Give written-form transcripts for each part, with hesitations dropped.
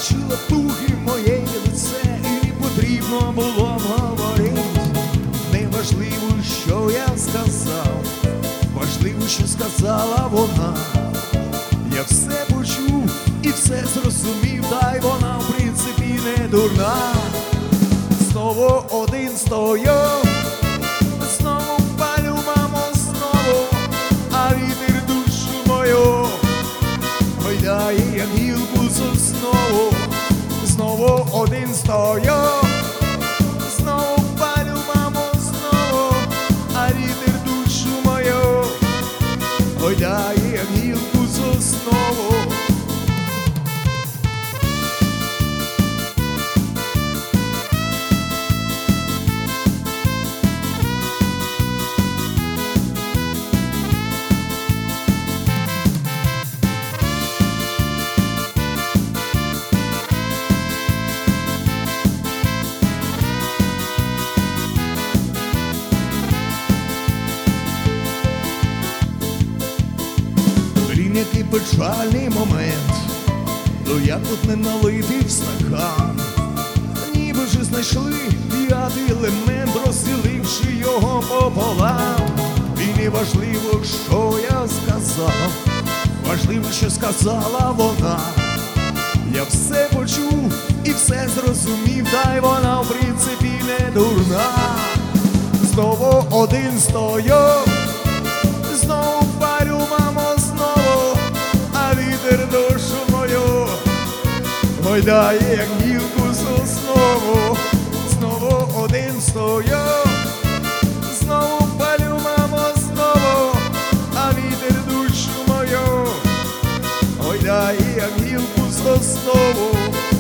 бачила туги моє лице, і потрібно було говорити. Неважливо, що я сказав, важливо, що сказала вона. Я все почув і все зрозумів, та й вона в принципі не дурна. Знову один стою, знову палю, мамо, знову, а вітер душу мою гойдає, як гілку соснову. Знову один стою, знову палю, мамо, знову, а вітер душу мою гойдає, як гілку соснову. Який печальний момент, то як тут не налити в стакан, ніби вже знайшли п'ятий елемент, розділивши його пополам. І не важливо, що я сказав, важливо, що сказала вона. Я все почув і все зрозумів, та й вона в принципі не дурна. Знову один стою, знову парю, мамо, знову, а вітер душу мою гойдає, як гілку соснову. Знову один стою, знову палю, мамо, знову, а вітер душу мою гойдає, як гілку соснову.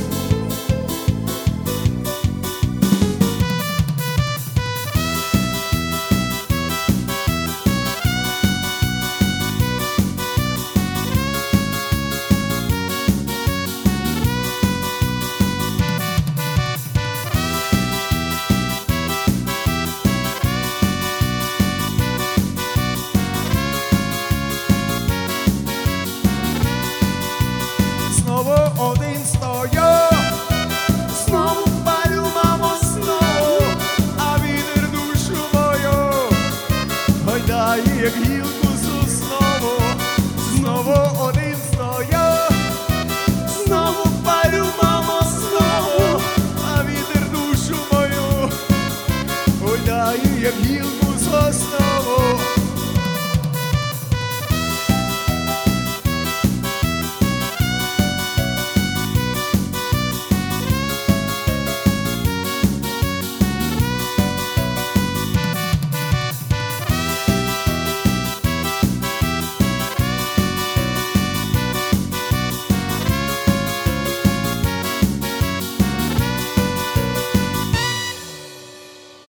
Знову один стою, знову палю, мамо, знову, а вітер душу мою гойдає, як гілку соснову. Знову один